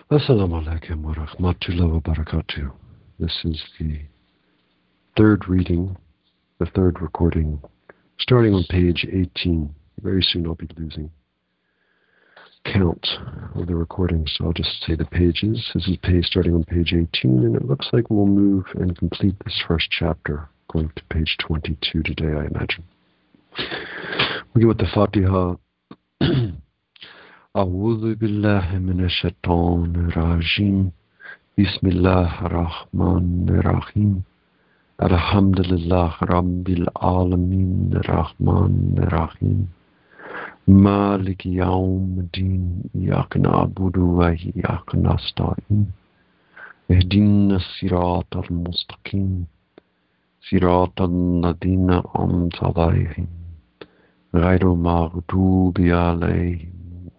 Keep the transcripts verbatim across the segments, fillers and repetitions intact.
Assalamu alaikum wa rahmatullahi wa barakatuh. This is the third reading, the third recording, starting on page eighteen. Very soon I'll be losing count of the recording, so I'll just say the pages. This is page starting on page eighteen, and it looks like we'll move and complete this first chapter, going to page twenty-two today, I imagine. We go with the Fatiha. أعوذ بالله من الشيطان الرجيم بسم الله الرحمن الرحيم الحمد لله رب العالمين الرحمن الرحيم مالك يوم الدين إياك نعبد وإياك نستعين اهدنا الصراط المستقيم صراط الذين أنعمت عليهم غير المغضوب عليهم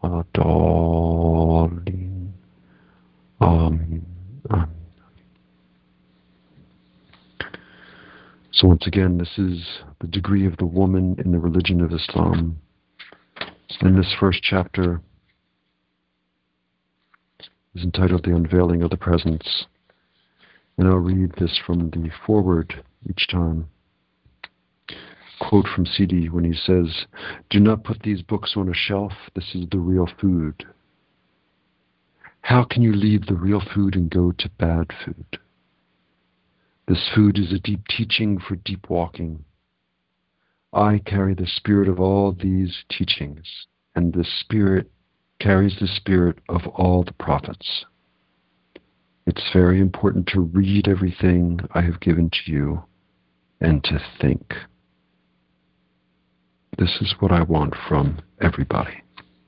Amen. Amen. So once again, this is the degree of the woman in the religion of Islam. And this first chapter is entitled The Unveiling of the Presence. And I'll read this from the foreword each time. Quote from Sidi when he says, "Do not put these books on a shelf. This is the real food. How can you leave the real food and go to bad food? This food is a deep teaching for deep walking. I carry the spirit of all these teachings, and the spirit carries the spirit of all the prophets. It's very important to read everything I have given to you and to think. This is what I want from everybody."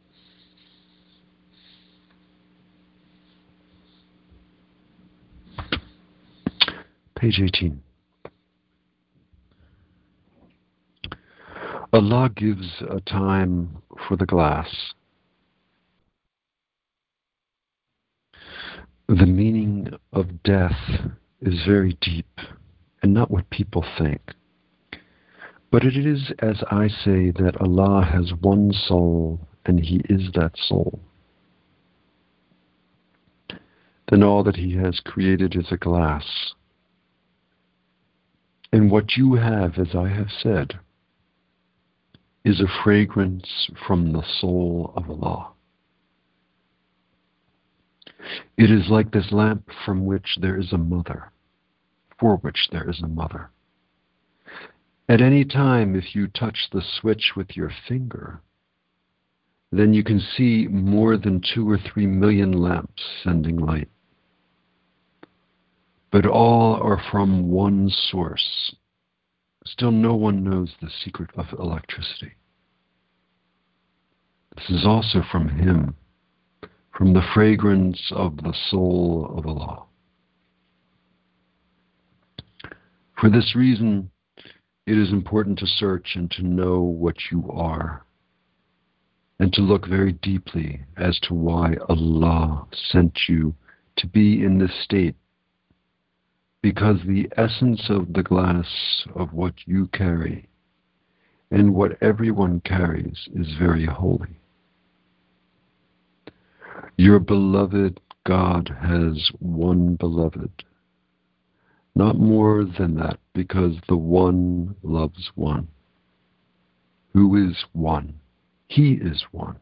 Page eighteen. Allah gives a time for the glass. The meaning of death is very deep and not what people think. But it is as I say that Allah has one soul and He is that soul. Then all that He has created is a glass. And what you have, as I have said, is a fragrance from the soul of Allah. It is like this lamp from which there is a mother, for which there is a mother. At any time, if you touch the switch with your finger, then you can see more than two or three million lamps sending light. But all are from one source. Still no one knows the secret of electricity. This is also from Him, from the fragrance of the soul of Allah. For this reason, it is important to search and to know what you are, and to look very deeply as to why Allah sent you to be in this state, because the essence of the glass of what you carry and what everyone carries is very holy. Your beloved God has one beloved. Not more than that, because the one loves one. Who is one? He is one.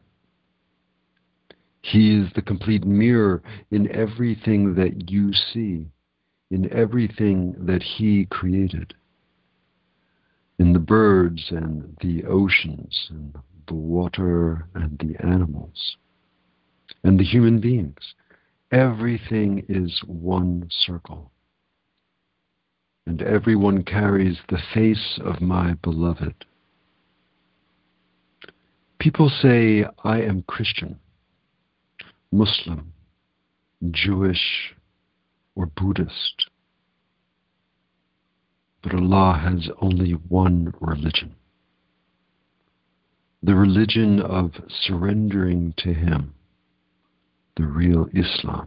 He is the complete mirror in everything that you see, in everything that He created, in the birds and the oceans and the water and the animals and the human beings. Everything is one circle. And everyone carries the face of my beloved. People say, I am Christian, Muslim, Jewish, or Buddhist. But Allah has only one religion. The religion of surrendering to Him, the real Islam.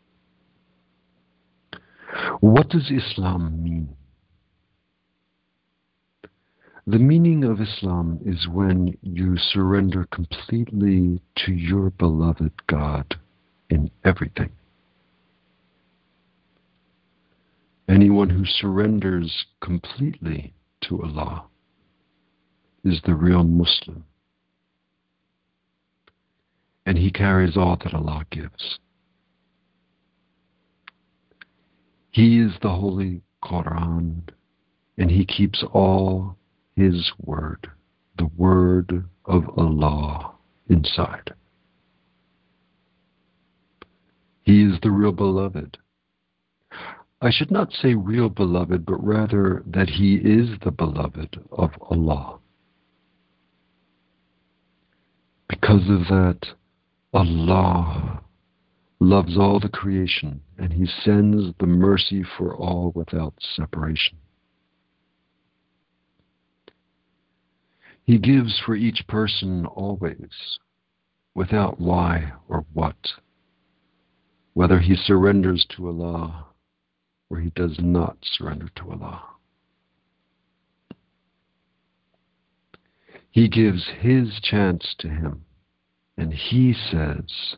What does Islam mean? The meaning of Islam is when you surrender completely to your beloved God in everything. Anyone who surrenders completely to Allah is the real Muslim. And he carries all that Allah gives. He is the Holy Quran, and he keeps all his word, the word of Allah, inside. He is the real beloved. I should not say real beloved, but rather that he is the beloved of Allah. Because of that, Allah loves all the creation, and he sends the mercy for all without separation. He gives for each person always, without why or what, whether he surrenders to Allah or he does not surrender to Allah. He gives his chance to him, and he says,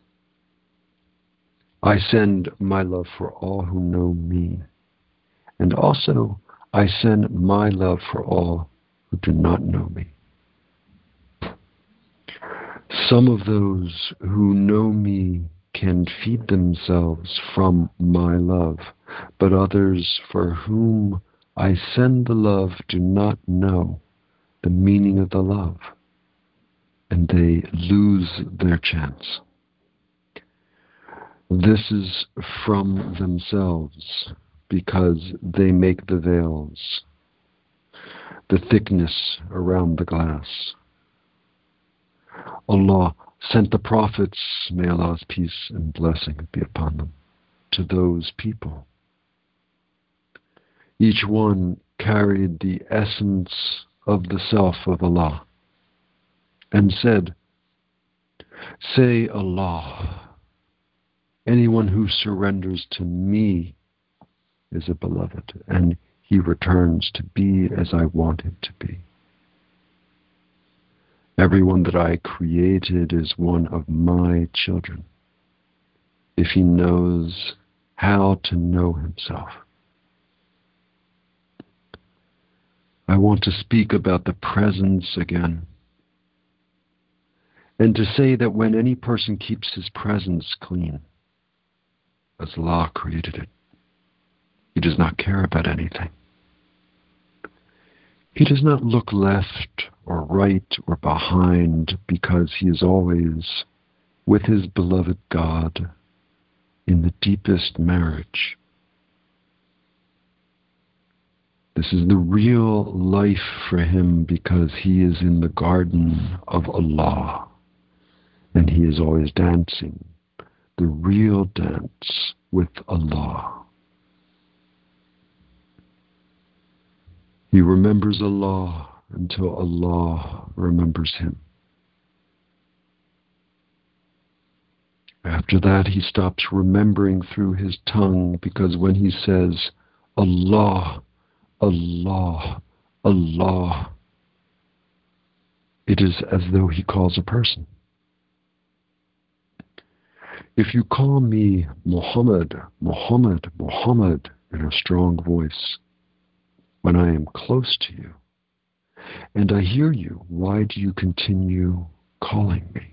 I send my love for all who know me, and also I send my love for all who do not know me. Some of those who know me can feed themselves from my love, but others for whom I send the love do not know the meaning of the love, and they lose their chance. This is from themselves, because they make the veils, the thickness around the glass. Allah sent the prophets, may Allah's peace and blessing be upon them, to those people. Each one carried the essence of the self of Allah and said, say Allah, anyone who surrenders to me is a beloved, and he returns to be as I want him to be. Everyone that I created is one of my children, if he knows how to know himself. I want to speak about the presence again, and to say that when any person keeps his presence clean, as Allah created it, he does not care about anything. He does not look left or right or behind, because he is always with his beloved God in the deepest marriage. This is the real life for him, because he is in the garden of Allah, and he is always dancing the real dance with Allah. He remembers Allah until Allah remembers him. After that, he stops remembering through his tongue, because when he says, Allah, Allah, Allah, it is as though he calls a person. If you call me Muhammad, Muhammad, Muhammad in a strong voice, when I am close to you, and I hear you, why do you continue calling me?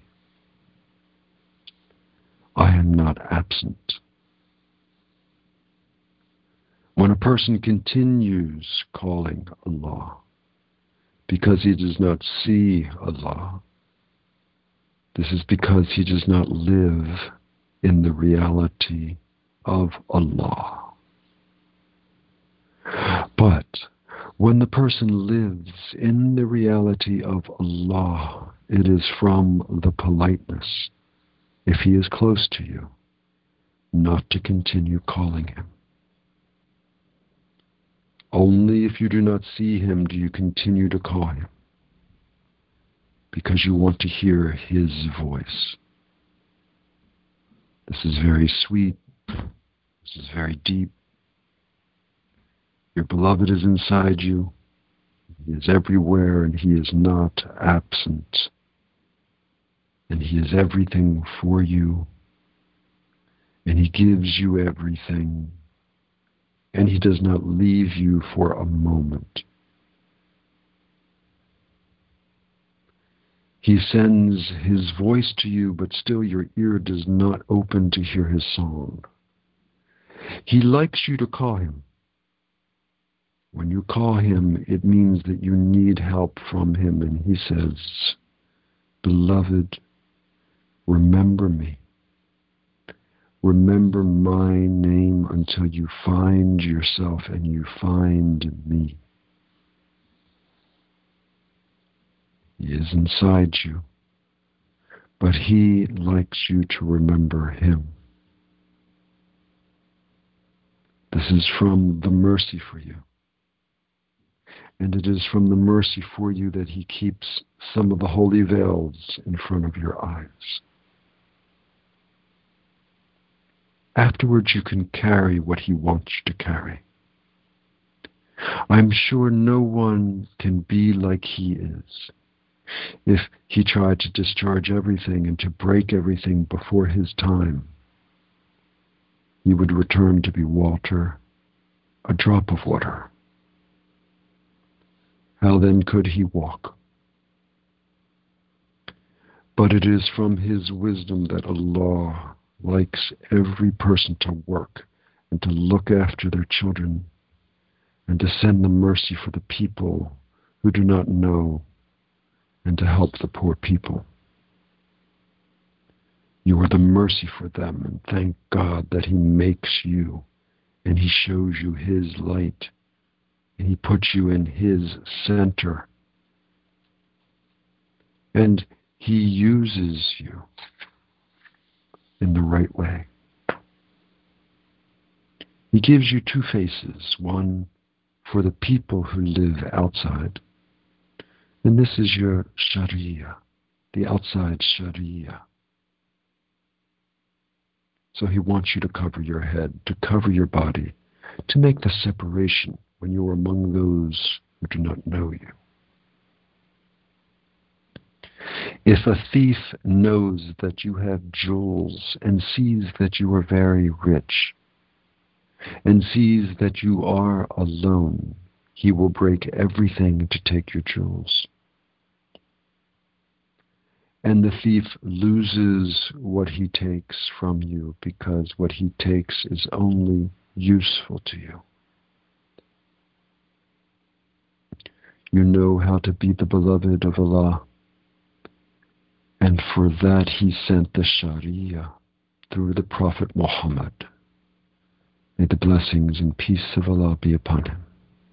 I am not absent. When a person continues calling Allah because he does not see Allah, this is because he does not live in the reality of Allah. But when the person lives in the reality of Allah, it is from the politeness, if he is close to you, not to continue calling him. Only if you do not see him do you continue to call him, because you want to hear his voice. This is very sweet. This is very deep. Your beloved is inside you. He is everywhere, and he is not absent. And he is everything for you. And he gives you everything. and he does not leave you for a moment. He sends his voice to you, but still your ear does not open to hear his song. He likes you to call him. When you call him, it means that you need help from him, and he says, "Beloved, remember me. Remember my name until you find yourself and you find me." He is inside you, but he likes you to remember him. This is from the mercy for you. And it is from the mercy for you that he keeps some of the holy veils in front of your eyes. Afterwards, you can carry what he wants you to carry. I'm sure no one can be like he is. If he tried to discharge everything and to break everything before his time, he would return to be water, a drop of water. How then could he walk? But it is from his wisdom that Allah likes every person to work and to look after their children and to send the mercy for the people who do not know and to help the poor people. You are the mercy for them, and thank God that he makes you and he shows you his light and he puts you in his center and he uses you in the right way. He gives you two faces, one for the people who live outside, and this is your Sharia, the outside Sharia. So he wants you to cover your head, to cover your body, to make the separation when you are among those who do not know you. If a thief knows that you have jewels and sees that you are very rich and sees that you are alone, he will break everything to take your jewels. And the thief loses what he takes from you because what he takes is only useful to you. You know how to be the beloved of Allah. And for that he sent the Sharia through the Prophet Muhammad. May the blessings and peace of Allah be upon him.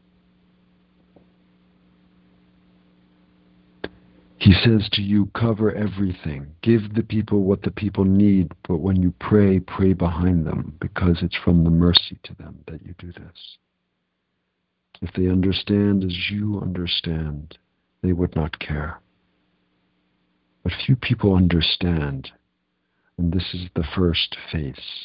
He says to you, cover everything. Give the people what the people need, but when you pray, pray behind them, because it's from the mercy to them that you do this. If they understand as you understand, they would not care. But few people understand, and this is the first phase.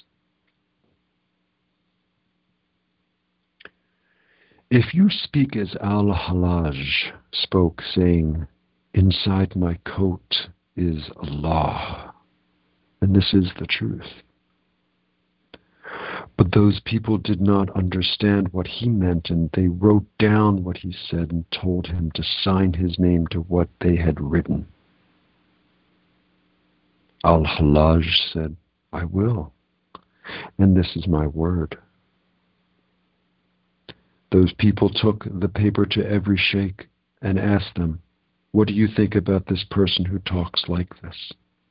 If you speak as Al-Hallaj spoke, saying, inside my coat is Allah, and this is the truth. But those people did not understand what he meant, and they wrote down what he said and told him to sign his name to what they had written. Al-Hallaj said, I will, and this is my word. Those people took the paper to every sheikh and asked them, what do you think about this person who talks like this?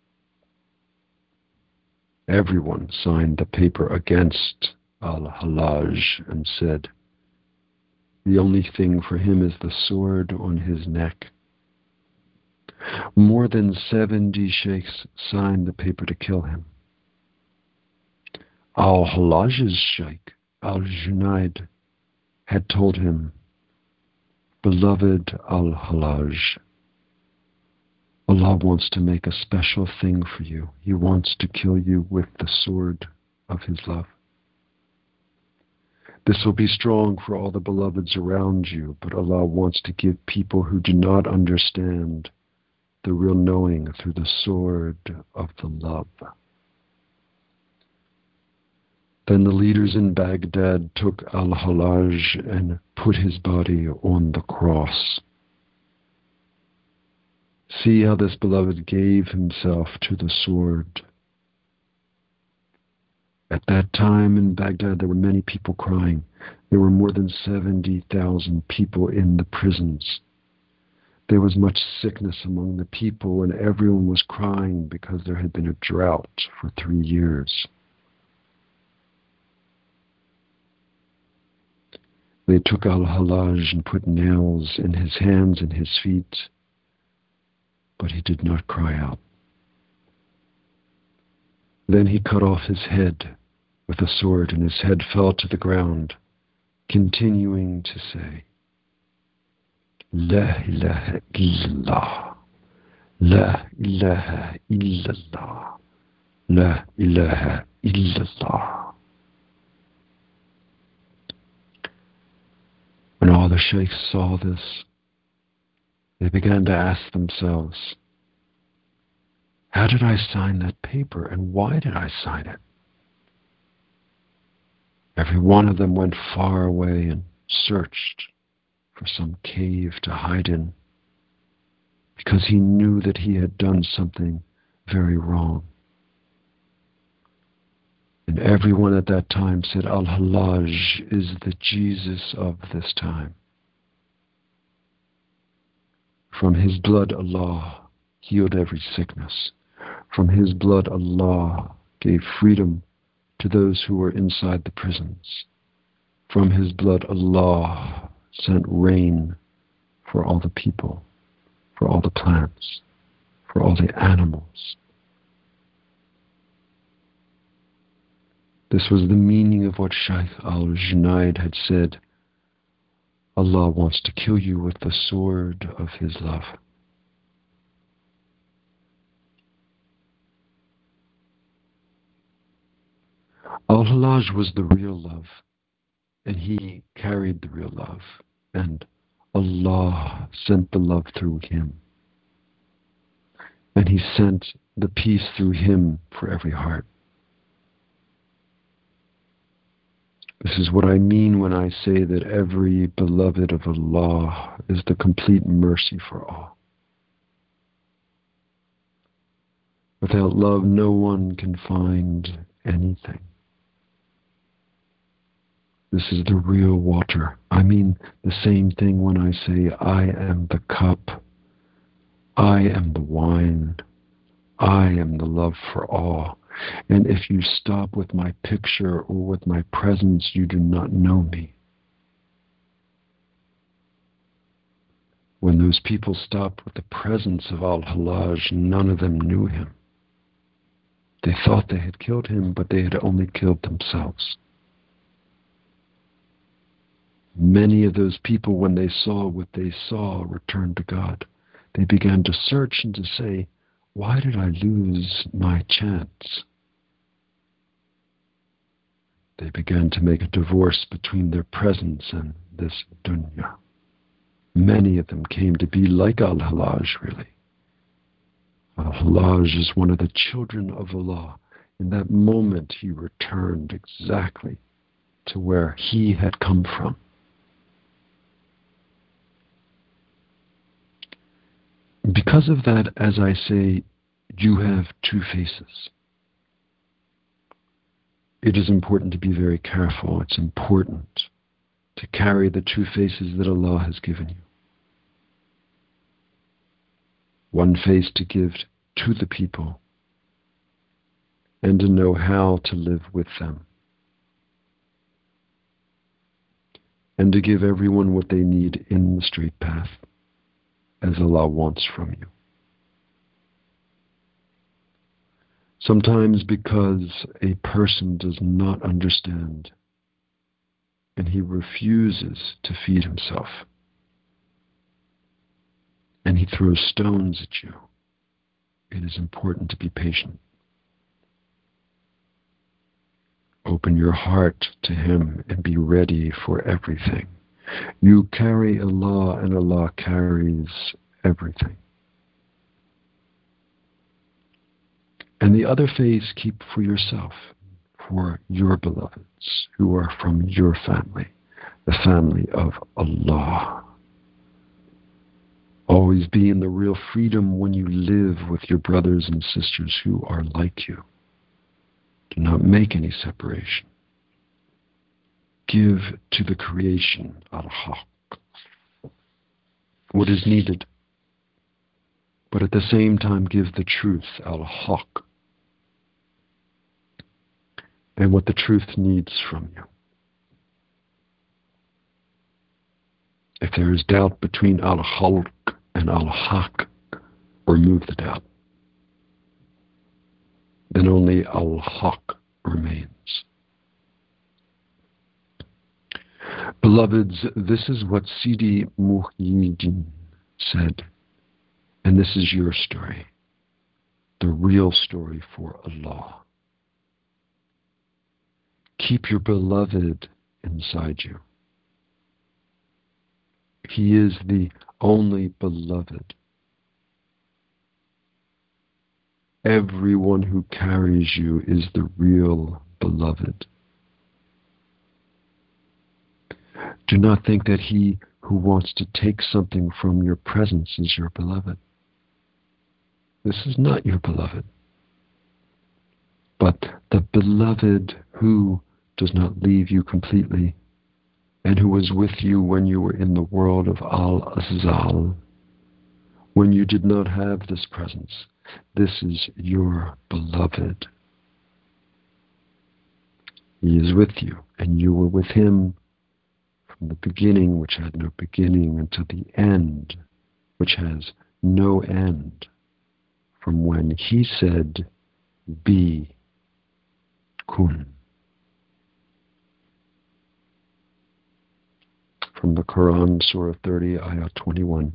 Everyone signed the paper against Al-Hallaj and said, the only thing for him is the sword on his neck. More than seventy sheikhs signed the paper to kill him. Al-Hallaj's sheikh, Al-Junaid, had told him, beloved Al-Hallaj, Allah wants to make a special thing for you. He wants to kill you with the sword of his love. This will be strong for all the beloveds around you, but Allah wants to give people who do not understand the real knowing through the sword of the love. Then the leaders in Baghdad took Al-Hallaj and put his body on the cross. See how this beloved gave himself to the sword. At that time in Baghdad, there were many people crying. There were more than seventy thousand people in the prisons. There was much sickness among the people, and everyone was crying because there had been a drought for three years. They took Al-Hallaj and put nails in his hands and his feet, but he did not cry out. Then he cut off his head with a sword, and his head fell to the ground, continuing to say, La ilaha illallah, La ilaha illallah, La ilaha illallah. When all the sheikhs saw this, they began to ask themselves, how did I sign that paper, and why did I sign it? Every one of them went far away and searched for some cave to hide in, because he knew that he had done something very wrong. And everyone at that time said, Al-Hallaj is the Jesus of this time. From his blood, Allah healed every sickness. From his blood, Allah gave freedom to those who were inside the prisons. From his blood, Allah sent rain for all the people, for all the plants, for all the animals. This was the meaning of what Shaykh al-Junaid had said. Allah wants to kill you with the sword of his love. Al-Hallaj was the real love, and he carried the real love, and Allah sent the love through him. And he sent the peace through him for every heart. This is what I mean when I say that every beloved of Allah is the complete mercy for all. Without love, no one can find anything. This is the real water. I mean the same thing when I say, I am the cup, I am the wine, I am the love for all. And if you stop with my picture or with my presence, you do not know me. When those people stopped with the presence of Al-Hallaj, none of them knew him. They thought they had killed him, but they had only killed themselves. Many of those people, when they saw what they saw, returned to God. They began to search and to say, why did I lose my chance? They began to make a divorce between their presence and this dunya. Many of them came to be like Al-Hallaj, really. Al-Hallaj is one of the children of Allah. In that moment, he returned exactly to where he had come from. Because of that, as I say, you have two faces. It is important to be very careful. It's important to carry the two faces that Allah has given you. One face to give to the people and to know how to live with them. And to give everyone what they need in the straight path, as Allah wants from you. Sometimes because a person does not understand and he refuses to feed himself and he throws stones at you, it is important to be patient. Open your heart to him and be ready for everything. You carry Allah and Allah carries everything. And the other face keep for yourself, for your beloveds who are from your family, the family of Allah. Always be in the real freedom when you live with your brothers and sisters who are like you. Do not make any separation. Give to the creation, al-haq, what is needed. But at the same time, give the truth, al-haq, and what the truth needs from you. If there is doubt between al-khalq and al-haq, remove the doubt. Then only al-haq remains. Beloveds, this is what Sidi Muhyiddin said, and this is your story, the real story for Allah. Keep your beloved inside you. He is the only beloved. Everyone who carries you is the real beloved. Do not think that he who wants to take something from your presence is your beloved. This is not your beloved, but the beloved who does not leave you completely and who was with you when you were in the world of Al-Azal, when you did not have this presence. This is your beloved. He is with you, and you were with him from the beginning, which had no beginning, until the end, which has no end, from when he said, be, kun. From the Quran, Surah thirty, Ayah twenty-one.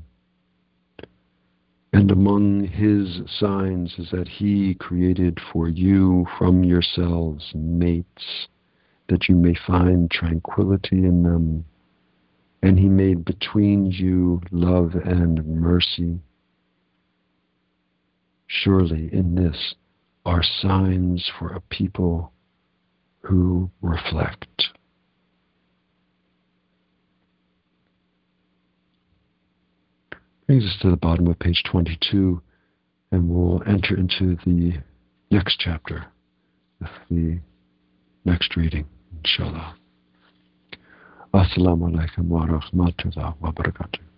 And among his signs is that he created for you from yourselves mates, that you may find tranquility in them. And he made between you love and mercy. Surely in this are signs for a people who reflect. Brings us to the bottom of page twenty-two, and we'll enter into the next chapter with the next reading, inshallah. Assalamu alaikum wa rahmatullahi wa barakatuh.